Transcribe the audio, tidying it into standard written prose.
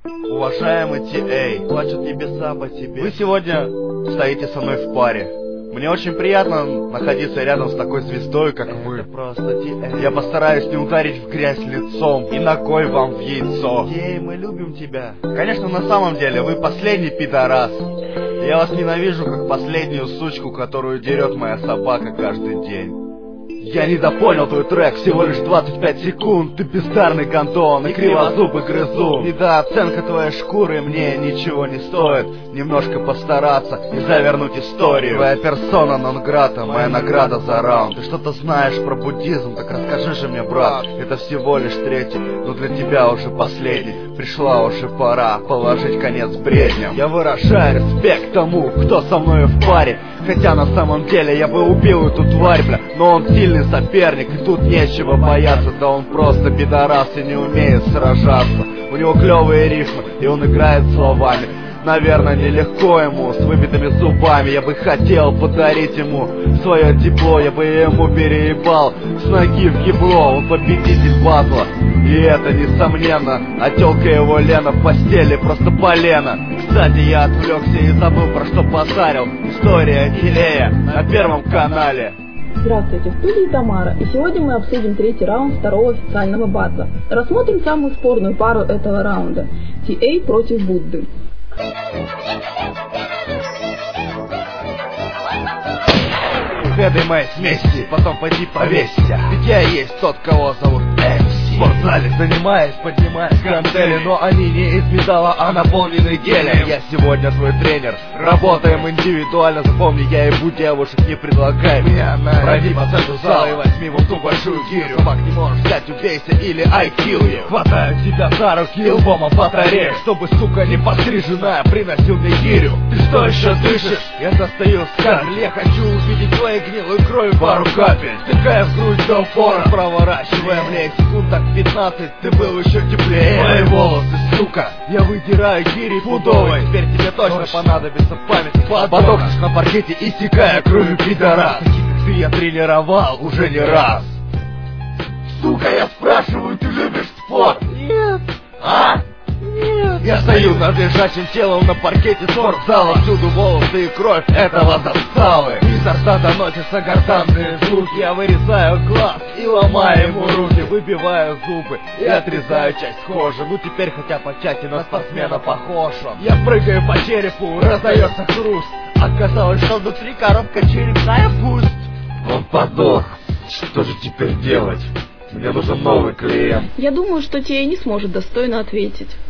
Уважаемый Ти-Эй, плачут небеса по тебе. Вы сегодня стоите со мной в паре. Мне очень приятно находиться рядом с такой звездой, как вы. Просто Ти-Эй. Я постараюсь не ударить в грязь лицом и ногой вам в яйцо. Ти-Эй, мы любим тебя. Конечно, на самом деле, вы последний пидорас. Я вас ненавижу, как последнюю сучку, которую дерет моя собака каждый день. Я недопонял твой трек, всего лишь 25 секунд. Ты бездарный гандон и кривозубый грызун. Недооценка твоей шкуры мне ничего не стоит. Немножко постараться и завернуть историю. Твоя персона нон-грата, моя награда за раунд. Ты что-то знаешь про буддизм, так расскажи же мне, брат. Это всего лишь третий, но для тебя уже последний. Пришла уже пора положить конец бредням. Я выражаю респект тому, кто со мной в паре. Хотя на самом деле я бы убил эту тварь, бля. Но он сильный соперник, и тут нечего бояться. Да он просто пидорас и не умеет сражаться. У него клевые рифмы, и он играет словами. Наверное, нелегко ему, с выбитыми зубами. Я бы хотел подарить ему свое тепло. Я бы ему переебал с ноги в ебло. Он победитель батла, и это несомненно. А тёлка его Лена в постели просто полено. Кстати, я отвлекся и забыл, про что базарил. История Ти-Эя на Первом канале. Здравствуйте, в студии Тамара, и сегодня мы обсудим третий раунд второго официального батла. Рассмотрим самую спорную пару этого раунда – Ти-Эй против Будды. Ведай моей смеси, потом пойди повесься. Ведь я есть тот, кого зовут МС. В спортзале занимаясь, поднимаясь гантели, но они не из металла, а наполнены гелием. Я сегодня твой тренер, работаем индивидуально. Запомни, я ебу девушек, не предлагай меня на. Пройди по центру зала и возьми вон ту большую гирю. Собак не можешь взять, убейся или I kill you. Хватаю тебя за руки и лбом об батарею, чтобы, сука, не постриженная приносил мне гирю. Ты что еще дышишь? Я достаю скальпель. Я хочу увидеть твою гнилую кровь, пару капель. Стыкая в грудь до упора, проворачивая мне секунд так 15, ты был еще теплее. Мои волосы, сука, я выдираю гири пудовой. Теперь тебе точно понадобится память. Подохнешь на паркете, истекая кровью пидорас. Таких как ты я тренировал уже не раз. Сука, я спрашиваю, ты любишь спорт? Нет. А? Нет. Я стою над лежачим телом на паркете спортзала. Всюду волосы и кровь этого засталы. Изо рта доносятся гортанные звуки. Я вырезаю глаз и ломаю ему руки. Выбиваю зубы и отрезаю часть кожи. Ну теперь хотя по чате на спортсмена похож он. Я прыгаю по черепу, раздается хруст. Оказалось, что внутри коробка черепная пусть. Он подох. Что же теперь делать? Мне нужен новый клиент. Я думаю, что Ти-Эй не сможет достойно ответить.